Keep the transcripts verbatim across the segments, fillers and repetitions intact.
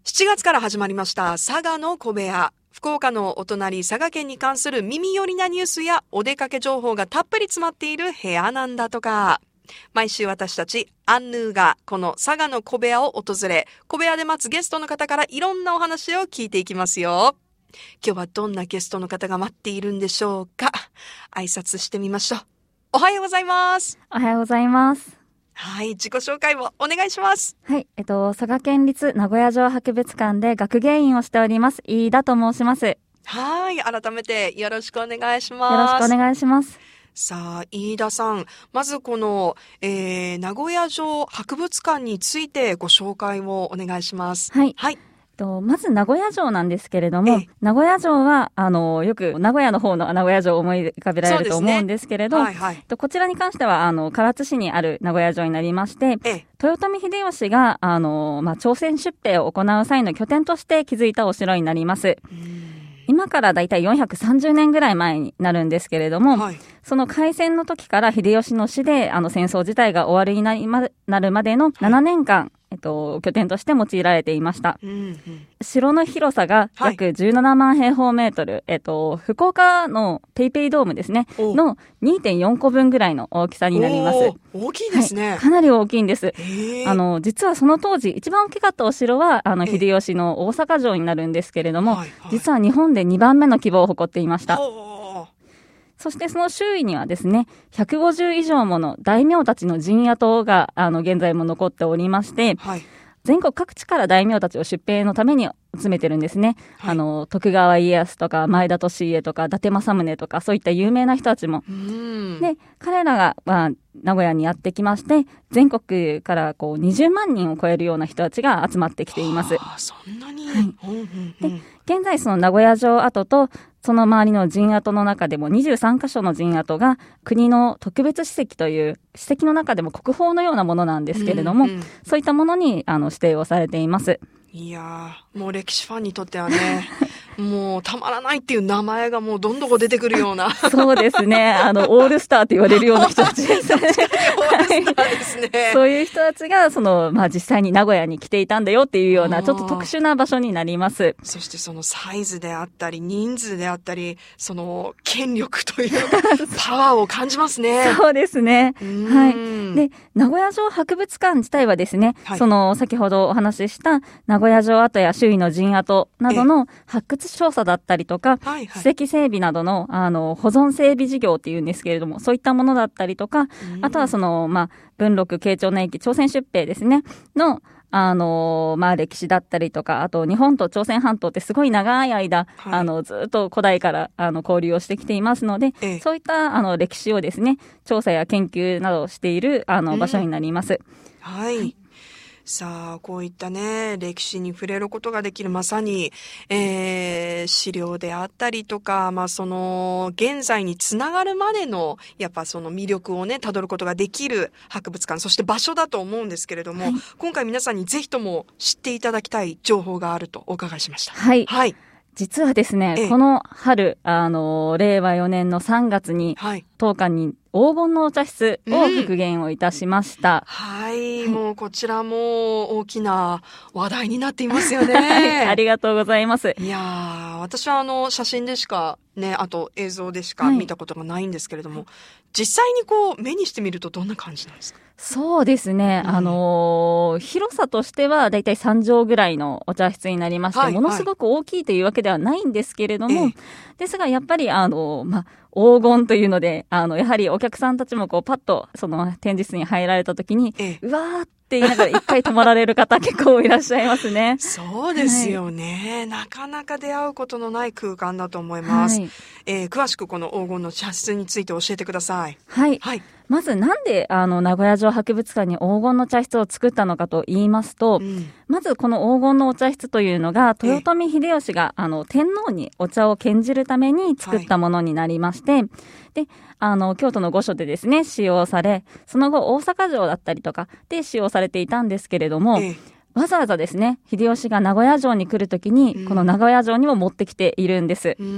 しちがつから始まりました佐賀の小部屋。福岡のお隣佐賀県に関する耳寄りなニュースやお出かけ情報がたっぷり詰まっている部屋なんだとか。毎週私たちアンヌーがこの佐賀の小部屋を訪れ、小部屋で待つゲストの方からいろんなお話を聞いていきますよ。今日はどんなゲストの方が待っているんでしょうか。挨拶してみましょう。おはようございます。 おはようございます。 はい、自己紹介をお願いします。 はい、えっと、佐賀県立名古屋城博物館で学芸員をしております、飯田と申します。 はい、改めてよろしくお願いします。 よろしくお願いします。 さあ、飯田さん、まずこの、えー、名古屋城博物館についてご紹介をお願いします。 はい。 はい。 とまず名古屋城なんですけれども、名古屋城はあのよく名古屋の方の名古屋城を思い浮かべられると思うんですけれど、ねはいはい、とこちらに関してはあの唐津市にある名古屋城になりまして、豊臣秀吉があの、まあ、朝鮮出兵を行う際の拠点として築いたお城になります。今からだいたいよんひゃくさんじゅうねんぐらい前になるんですけれども、はい、その開戦の時から秀吉の死であの戦争自体が終わりになりま、なるまでのななねんかん、はいえっと、拠点として用いられていました、うんうん、城の広さが約じゅうななまんへいほうメートル、はいえっと、福岡のペイペイドームですねの にてんよんこぶんぐらいの大きさになります。 大きいですね、 はい、かなり大きいんです。あの実はその当時一番大きかったお城はあの秀吉の大阪城になるんですけれども、はいはい、実は日本でにばんめの規模を誇っていました。そしてその周囲にはですね、ひゃくごじゅういじょうもの大名たちの陣跡があの現在も残っておりまして、はい、全国各地から大名たちを出兵のために集めてるんですね。はい、あの徳川家康とか前田利家とか伊達政宗とかそういった有名な人たちも。うんで、彼らが、まあ、名古屋にやってきまして、全国からこうにじゅうまんにんを超えるような人たちが集まってきています。 はあ、そんなに、はいうんうんうん、 で現在その名古屋城跡とその周りの陣跡の中でもにじゅうさんかしょの陣跡が国の特別史跡という史跡の中でも国宝のようなものなんですけれども、うんうん、そういったものにあの指定をされています。 いやー、もう歴史ファンにとってはねもうたまらないっていう名前がもうどんどん出てくるようなそうですね、あのオールスターと言われるような人たちですねオールスターですね、 はい、そういう人たちがその、まあ、実際に名古屋に来ていたんだよっていうようなちょっと特殊な場所になります。 そしてそのサイズであったり人数であったりその権力というパワーを感じますねそうですね、はい、で名古屋城博物館自体はですね、はい、その先ほどお話しした名古屋城跡や周囲の陣跡などの発掘調査だったりとか、はいはい、史跡整備など の, あの保存整備事業っていうんですけれどもそういったものだったりとか、あとはその、まあ、文禄慶長年期朝鮮出兵ですねのあのまあ、歴史だったりとか、あと日本と朝鮮半島ってすごい長い間、はい、あのずっと古代からあの交流をしてきていますので、ええ、そういったあの歴史をですね調査や研究などをしているあの場所になります、 うんはいはいさあ、こういったね、歴史に触れることができる、まさに、えー、資料であったりとか、まあ、その、現在につながるまでの、やっぱその魅力をね、辿ることができる博物館、そして場所だと思うんですけれども、はい、今回皆さんにぜひとも知っていただきたい情報があるとお伺いしました。 はい。はい。実はですね、ええ、この春、あの、れいわよねんのさんがつに、はい、当館に黄金のお茶室を復元をいたしました。 うん、はい、はい、もうこちらも大きな話題になっていますよね。 はい、ありがとうございます。 いやー、私はあの、写真でしかね、あと映像でしか見たことがないんですけれども、はい、実際にこう、目にしてみるとどんな感じなんですか？ そうですね、うん、あのー、広さとしてはだいたいさんじょうぐらいのお茶室になりまして、はい、ものすごく大きいというわけではないんですけれども、はい、ですがやっぱりあのー、まあ黄金というので、あのやはりお客さんたちもこうパッとその展示室に入られた時に、ええ、うわーって言いながら一回泊まられる方結構いらっしゃいますね。 そうですよね、はい、なかなか出会うことのない空間だと思います、はいえー、詳しくこの黄金の茶室について教えてください。 はい、はい、まずなんであの名古屋城博物館に黄金の茶室を作ったのかと言いますと、うん、まずこの黄金のお茶室というのが豊臣秀吉があの天皇にお茶を献じるために作ったものになりまして、はい、であの京都の御所でですね使用され、その後大阪城だったりとかで使用されていたんですけれども、ええ、わざわざですね秀吉が名古屋城に来るときに、うん、この名古屋城にも持ってきているんです。うん、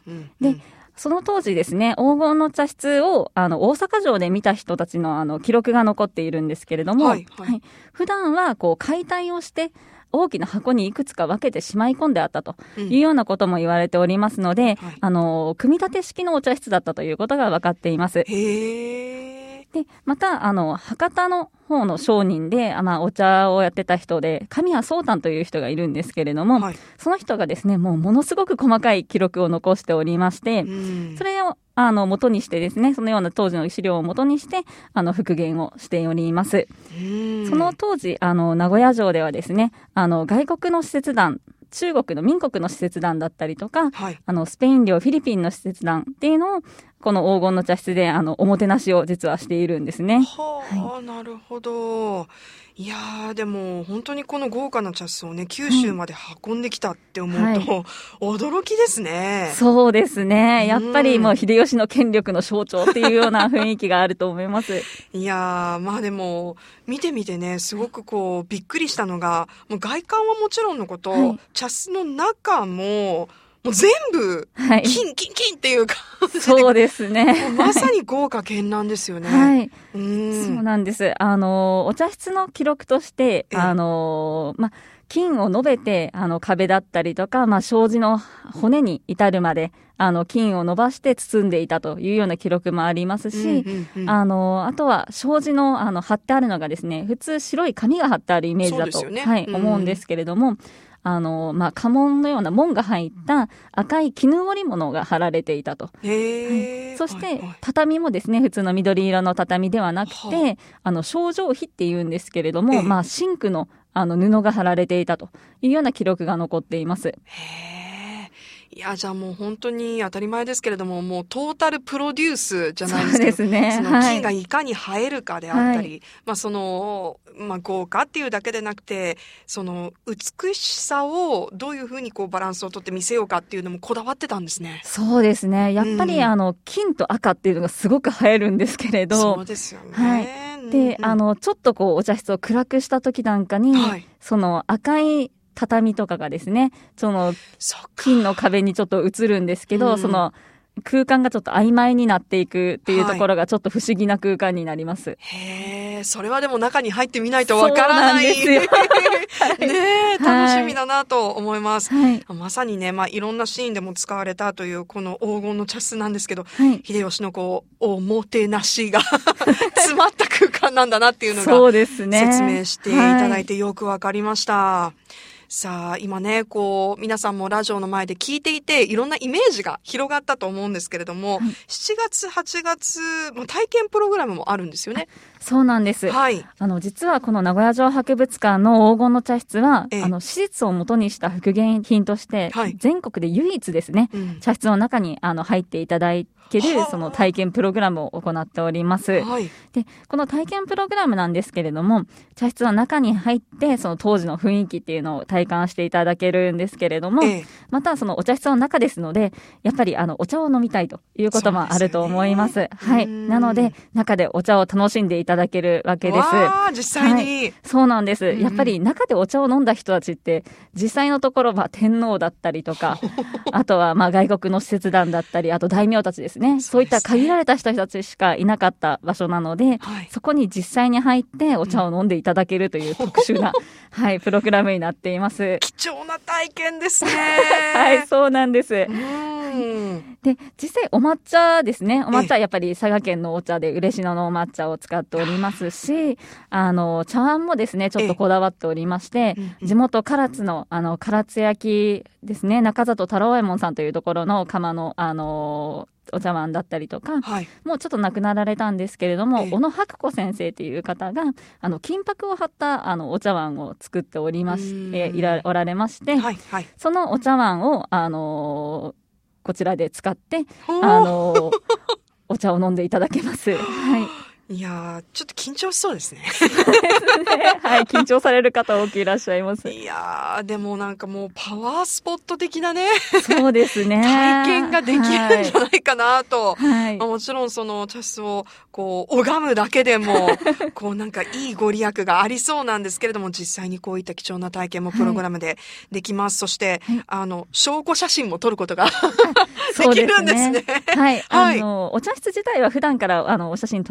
うん、でその当時ですね黄金の茶室をあの大阪城で見た人たちのあの記録が残っているんですけれども、はいはいはい、普段はこう解体をして大きな箱にいくつか分けてしまい込んであったというようなことも言われておりますので、うんはい、あの組み立て式のお茶室だったということが分かっています。 へー。 でまたあの博多の方の商人で、まあ、お茶をやってた人で神谷宗丹という人がいるんですけれども、はい、その人がですねもうものすごく細かい記録を残しておりまして、うん、それをあの元にしてですねそのような当時の資料を元にしてあの復元をしております。うん、その当時あの名古屋城ではですねあの外国の使節団中国の民国の使節団だったりとか、はい、あのスペイン領フィリピンの使節団っていうのをこの黄金の茶室であのおもてなしを実はしているんですね。 はあ、はい、なるほど。いやーでも本当にこの豪華な茶室をね九州まで運んできたって思うと、はい、驚きですね。 そうですね。やっぱりもう秀吉の権力の象徴っていうような雰囲気があると思います。 いやーまあでも見てみてねすごくこうびっくりしたのがもう外観はもちろんのこと、はい、茶室の中ももう全部、はい、キンキンキンっていう感じで。 そうですね。 まさに豪華絢爛ですよね。 はい。うん。そうなんです。あの、お茶室の記録として、あの、ま、金を述べて、あの、壁だったりとか、まあ、障子の骨に至るまで、あの、金を伸ばして包んでいたというような記録もありますし、うんうんうん、あの、あとは、障子の、あの、貼ってあるのがですね、普通白い紙が貼ってあるイメージだと、ね、はい、うん、思うんですけれども、あの、まあ、家紋のような紋が入った赤い絹織物が貼られていたと。へー、はい、そして、はいはい、畳もですね、普通の緑色の畳ではなくて、はあ、あの、症状碑っていうんですけれども、まあ、真紅の、あの、布が貼られていたというような記録が残っています。 へー。いや、じゃあもう本当に当たり前ですけれども、もうトータルプロデュースじゃないですけど、そうですね。その金がいかに映えるかであったり、はい、まあその、まあ豪華っていうだけでなくて、その美しさをどういうふうにこうバランスをとって見せようかっていうのもこだわってたんですね。 そうですね。やっぱり、うん、あの、金と赤っていうのがすごく映えるんですけれど。 そうですよね。はい。 で、うん、あの、ちょっとこうお茶室を暗くした時なんかに、はい、その赤い畳とかがですね、その金の壁にちょっと映るんですけど、うん、その空間がちょっと曖昧になっていくっていうところがちょっと不思議な空間になります。はい、 へー、それはでも中に入ってみないとわからない。そうなんですよ。ねえ、楽しみだなと思います。はい、まさにね、まあいろんなシーンでも使われたというこの黄金の茶室なんですけど、はい、秀吉のこうおもてなしが詰まった空間なんだなっていうのがそうですね。 説明していただいてよくわかりました。はい、さあ、今ね、こう、皆さんもラジオの前で聞いていて、いろんなイメージが広がったと思うんですけれども、はい、しちがつ、はちがつ、体験プログラムもあるんですよね。 そうなんです。はい。あの、実はこの名古屋城博物館の黄金の茶室は、ええ、あの、史実を元にした復元品として、はい、全国で唯一ですね、うん、茶室の中にあの入っていただいて、けるその体験プログラムを行っております。はい、で、この体験プログラムなんですけれども、茶室の中に入ってその当時の雰囲気っていうのを体感していただけるんですけれども、ええ、またそのお茶室の中ですので、やっぱりあのお茶を飲みたいということもあると思います。すね、はい。なので中でお茶を楽しんでいただけるわけです。 わー、実際に、はい、 そうなんです。やっぱり中でお茶を飲んだ人たちって実際のところは天皇だったりとか、あとはまあ外国の使節団だったり、あと大名たちですね。そうですね。そういった限られた人たちしかいなかった場所なので、はい、そこに実際に入ってお茶を飲んでいただけるという特殊な、うん、はい、プログラムになっています。 貴重な体験ですね。 はい、そうなんです。うんで、実際お抹茶ですね。お抹茶はやっぱり佐賀県のお茶で嬉野のお抹茶を使っておりますし、あの茶碗もですねちょっとこだわっておりまして、地元唐津のあの唐津焼ですね、中里太郎右衛門さんというところの窯のあのお茶碗だったりとか、はい、もうちょっと亡くなられたんですけれども、小野白子先生という方があの金箔を貼ったあのお茶碗を作っておりましていらおられまして、はいはい、そのお茶碗をあのこちらで使ってあのお茶を飲んでいただけます。はいいやー、ちょっと緊張しそうですね。 はい、緊張される方多くいらっしゃいます。 いやー、でもなんかもうパワースポット的なね。 そうですね。 体験ができるんじゃないかなと。はいまあ、もちろんその茶室をこう拝むだけでも、こうなんかいいご利益がありそうなんですけれども、実際にこういった貴重な体験もプログラムでできます。はい、そして、はい、あの、証拠写真も撮ることができるんですね。 はい。はい、あの、お茶室自体は普段からあのお写真撮れるんです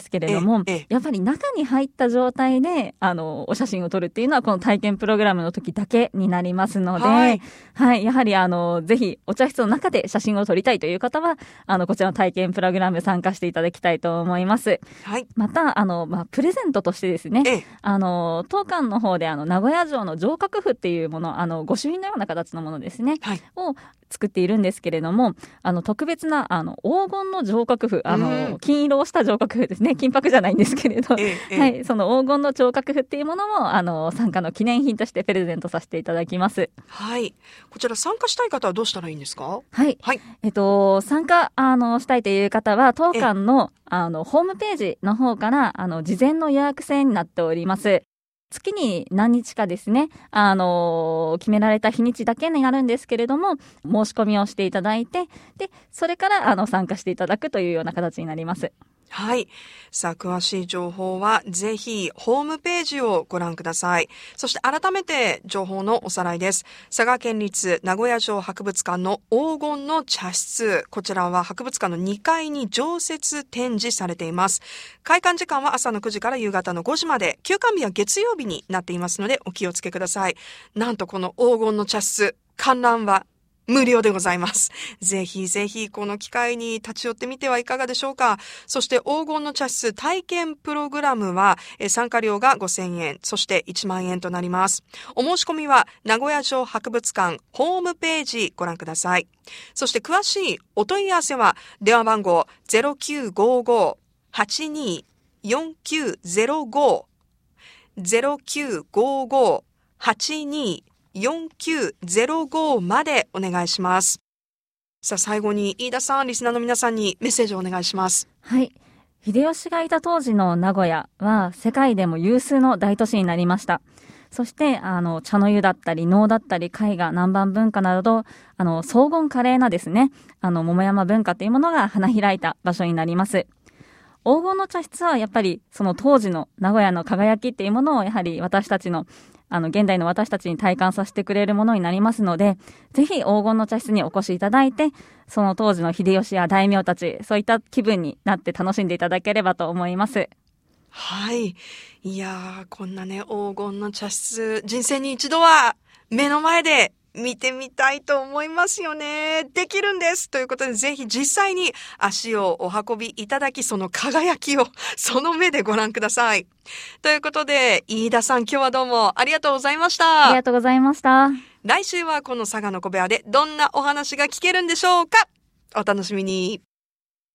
ですけれども、やっぱり中に入った状態で、あの、お写真を撮るっていうのは、この体験プログラムの時だけになりますので、はい。はい、やはり、あの、ぜひ、お茶室の中で写真を撮りたいという方は、あの、こちらの体験プログラム参加していただきたいと思います。はい。また、あの、まあ、プレゼントとしてですね、あの、当館の方で、あの、名古屋城の城郭譜っていうもの、あの、御朱印のような形のものですね、はい、を作っているんですけれども、あの、特別な、あの、黄金の城郭譜、あの、金色をした城郭譜ですね、金箔じゃないんですけれど、ええ、はい、その黄金の城郭譜っていうものも、あの、参加の記念品としてプレゼントさせていただきます。 はい。こちら参加したい方はどうしたらいいんですか？ はい。はい。えっと、参加、あの、したいという方は、当館の、あの、ホームページの方から、あの、事前の予約制になっております。月に何日かですね、あのー、決められた日にちだけになるんですけれども、申し込みをしていただいて、で、それから、あの、参加していただくというような形になります。 はい。さあ、詳しい情報は、ぜひ、ホームページをご覧ください。そして、改めて、情報のおさらいです。佐賀県立名古屋城博物館の黄金の茶室。こちらは、博物館のにかいに常設展示されています。開館時間は朝のくじから夕方のごじまで、休館日は月曜日になっていますので、お気をつけください。なんと、この黄金の茶室、観覧は、無料でございます。ぜひぜひこの機会に立ち寄ってみてはいかがでしょうか。そして黄金の茶室体験プログラムは参加料がごせんえん、そしていちまんえんとなります。お申し込みは名古屋城博物館ホームページご覧ください。そして詳しいお問い合わせは電話番号 ゼロきゅうごご はちによんきゅうゼロご ゼロきゅうごご はちによんきゅうゼロごまでお願いします。さあ最後に飯田さん、リスナーの皆さんにメッセージをお願いします。 はい。秀吉がいた当時の名古屋は世界でも有数の大都市になりました。そしてあの茶の湯だったり能だったり絵画南蛮文化などあの荘厳華麗なですねあの桃山文化というものが花開いた場所になります。黄金の茶室はやっぱりその当時の名古屋の輝きっていうものをやはり私たちのあの現代の私たちに体感させてくれるものになりますので、ぜひ黄金の茶室にお越しいただいて、その当時の秀吉や大名たち、そういった気分になって楽しんでいただければと思います。 はい。いやー、こんなね、黄金の茶室、人生に一度は目の前で見てみたいと思いますよね。できるんです。ということで、ぜひ実際に足をお運びいただき、その輝きをその目でご覧ください。ということで、飯田さん、今日はどうもありがとうございました。 ありがとうございました。 来週はこの佐賀の小部屋でどんなお話が聞けるんでしょうか。お楽しみに。